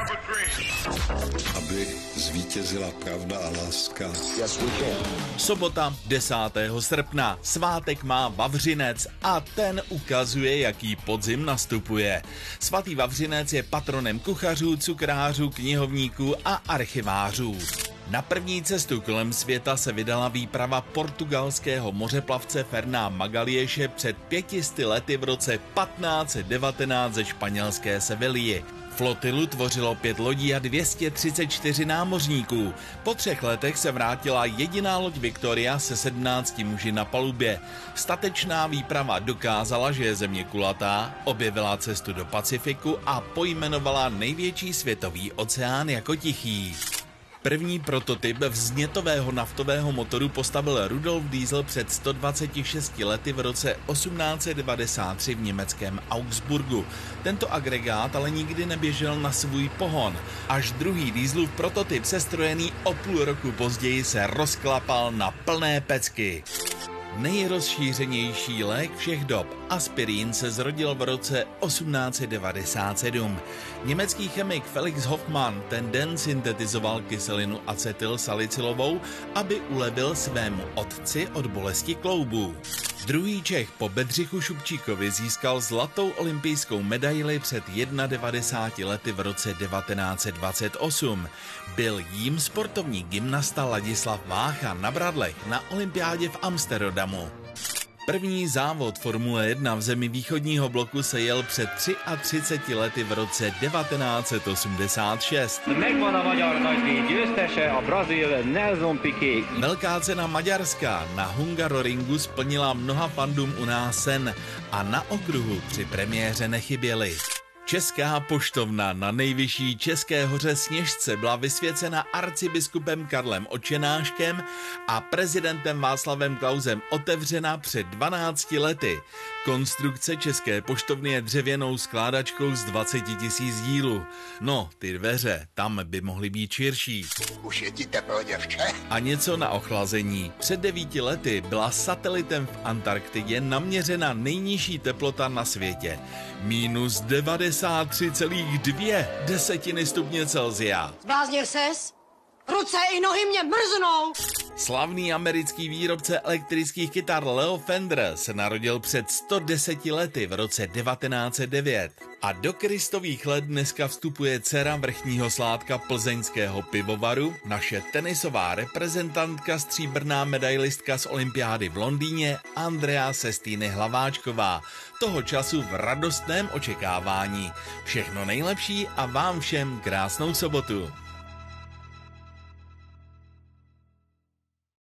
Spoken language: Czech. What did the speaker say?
Aby zvítězila pravda a láska. Sobota 10. srpna. Svátek má Vavřinec a ten ukazuje, jaký podzim nastupuje. Svatý Vavřinec je patronem kuchařů, cukrářů, knihovníků a archivářů. Na první cestu kolem světa se vydala výprava portugalského mořeplavce Ferná Magalhãese před 500 lety v roce 1519 ze španělské Sevilly. Flotilu tvořilo 5 lodí a 234 námořníků. Po 3 letech se vrátila jediná loď Victoria se 17 muži na palubě. Statečná výprava dokázala, že je země kulatá, objevila cestu do Pacifiku a pojmenovala největší světový oceán jako Tichý. První prototyp vznětového naftového motoru postavil Rudolf Diesel před 126 lety v roce 1893 v německém Augsburgu. Tento agregát ale nikdy neběžel na svůj pohon. Až druhý Dieselův prototyp, sestrojený o půl roku později, se rozklapal na plné pecky. Nejrozšířenější lék všech dob, aspirín, se zrodil v roce 1897. Německý chemik Felix Hoffmann ten den syntetizoval kyselinu acetylsalicylovou, aby ulevil svému otci od bolesti kloubů. Druhý Čech po Bedřichu Šupčíkovi získal zlatou olympijskou medaili před 91 lety v roce 1928. Byl jím sportovní gymnasta Ladislav Vácha na bradlech na olympiádě v Amsterdamu. První závod Formule 1 v zemi východního bloku se jel před 33 lety v roce 1986. Megvan a magyar nagydíj győztese, a brazil Nelson Piquet. Velká cena Maďarska na Hungaroringu splnila mnoha fandům u nás sen a na okruhu při premiéře nechyběly. Česká poštovna na nejvyšší České hoře Sněžce byla vysvěcena arcibiskupem Karlem Očenáškem a prezidentem Václavem Klausem otevřena před 12 lety. Konstrukce České poštovny je dřevěnou skládačkou z 20 000 dílů. No, ty dveře, tam by mohly být širší. Už je ti teplo, děvče? A něco na ochlazení. Před 9 lety byla satelitem v Antarktidě naměřena nejnižší teplota na světě. Minus 93,2 stupně Celsia. Zbláznil ses? Ruce i nohy mě mrznou! Slavný americký výrobce elektrických kytar Leo Fender se narodil před 110 lety v roce 1909. A do Kristových let dneska vstupuje dcera vrchního sládka plzeňského pivovaru, naše tenisová reprezentantka, stříbrná medailistka z olympiády v Londýně Andrea Sestýny Hlaváčková. Toho času v radostném očekávání. Všechno nejlepší a vám všem krásnou sobotu.